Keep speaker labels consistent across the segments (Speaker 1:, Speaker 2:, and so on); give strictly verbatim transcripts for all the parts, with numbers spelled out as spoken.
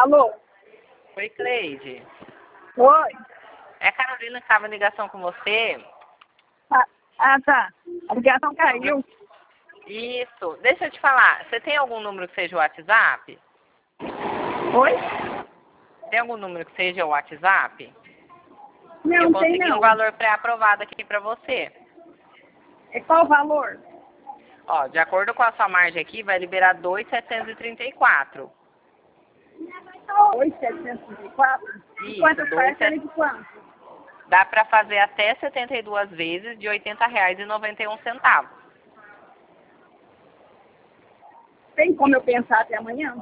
Speaker 1: Alô?
Speaker 2: Oi, Cleide.
Speaker 1: Oi?
Speaker 2: É a Carolina que estava em ligação com você.
Speaker 1: Ah, ah, tá. A ligação caiu.
Speaker 2: Isso. Deixa eu te falar. Você tem algum número que seja o WhatsApp?
Speaker 1: Oi?
Speaker 2: Tem algum número que seja o WhatsApp?
Speaker 1: Não,
Speaker 2: eu
Speaker 1: tem
Speaker 2: consegui
Speaker 1: não.
Speaker 2: um valor pré-aprovado aqui para você.
Speaker 1: É qual o valor?
Speaker 2: Ó, de acordo com a sua margem aqui, vai liberar dois mil setecentos e trinta e quatro.
Speaker 1: dois mil setecentos e trinta e quatro? E
Speaker 2: Isso,
Speaker 1: quantas
Speaker 2: dois
Speaker 1: parcelas de quanto?
Speaker 2: Dá para fazer até setenta e duas vezes de oitenta reais e noventa e um centavos.
Speaker 1: Tem como eu pensar até amanhã?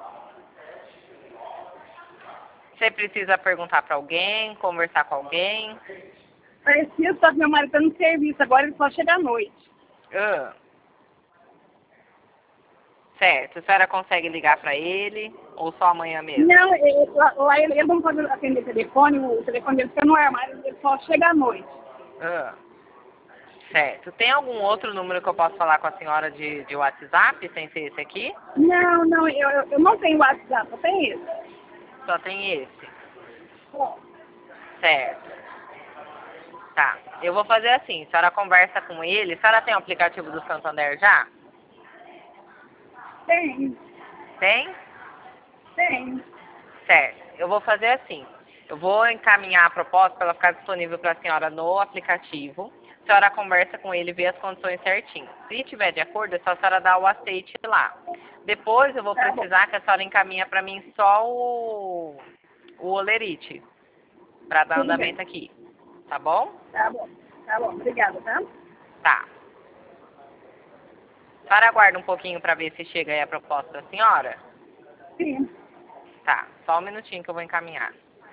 Speaker 2: Você precisa perguntar para alguém, conversar com alguém.
Speaker 1: Preciso, só que meu marido está no serviço, agora ele só chega à noite.
Speaker 2: Ah. Certo. A senhora consegue ligar para ele ou só amanhã mesmo?
Speaker 1: Não, ele, lá, lá ele, ele não pode atender o telefone, o telefone dele fica no armário, ele só chega à noite.
Speaker 2: Ah. Certo. Tem algum outro número que eu posso falar com a senhora de, de WhatsApp, sem ser esse aqui?
Speaker 1: Não, não, eu, eu, eu não tenho WhatsApp, eu tenho isso.
Speaker 2: Só tem esse.
Speaker 1: Ó,
Speaker 2: Certo. Tá. Eu vou fazer assim. A senhora conversa com ele. A senhora tem o aplicativo do Santander já?
Speaker 1: tem,
Speaker 2: Tem?
Speaker 1: tem.
Speaker 2: Certo. Eu vou fazer assim. Eu vou encaminhar a proposta para ela ficar disponível para a senhora no aplicativo. A senhora conversa com ele e vê as condições certinho. Se tiver de acordo, é só a senhora dar o aceite lá. Depois eu vou
Speaker 1: Tá bom.
Speaker 2: precisar que a senhora encaminha para mim só o, o olerite para dar
Speaker 1: Tudo
Speaker 2: andamento
Speaker 1: bem.
Speaker 2: aqui. Tá bom?
Speaker 1: Tá bom, tá bom, obrigada, tá?
Speaker 2: Tá. A senhora aguarda um pouquinho para ver se chega aí a proposta da senhora?
Speaker 1: Sim.
Speaker 2: Tá. Só um minutinho que eu vou encaminhar.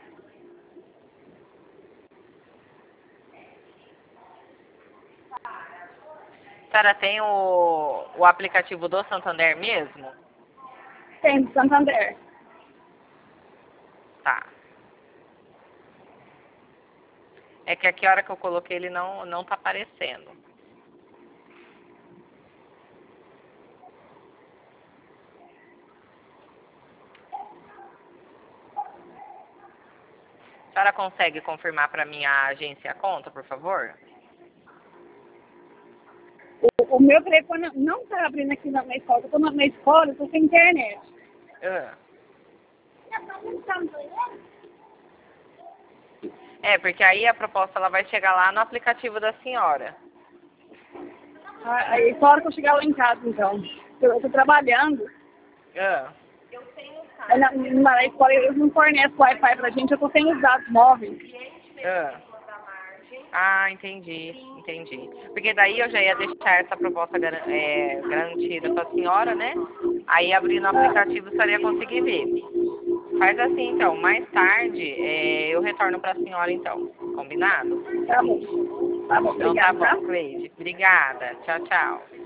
Speaker 2: A senhora tem o, o aplicativo do Santander mesmo?
Speaker 1: Tem, do Santander.
Speaker 2: Tá. É que aqui a hora que eu coloquei ele não, não tá aparecendo. A senhora consegue confirmar para mim a agência e a conta, por favor?
Speaker 1: O, o meu telefone não está abrindo aqui na, na escola. Eu estou na, na escola, eu estou sem internet.
Speaker 2: Ah. É, porque aí a proposta ela vai chegar lá no aplicativo da senhora.
Speaker 1: Ah, Aí só a hora que eu chegar lá em casa, então. Eu estou trabalhando.
Speaker 2: Ah.
Speaker 1: Aí na, na escola eles não fornecem Wi-Fi pra gente, eu estou sem os dados móveis.
Speaker 2: Ah. Ah, entendi, entendi. Porque daí eu já ia deixar essa proposta gar é, garantida para a senhora, né? Aí abrindo o aplicativo, a senhora ia conseguir ver. Faz assim, então. Mais tarde, é, eu retorno para a senhora, então. Combinado?
Speaker 1: Tá bom. Tá bom,
Speaker 2: Então tá
Speaker 1: obrigada, tá?
Speaker 2: bom, Cleide. Obrigada. Tchau, tchau.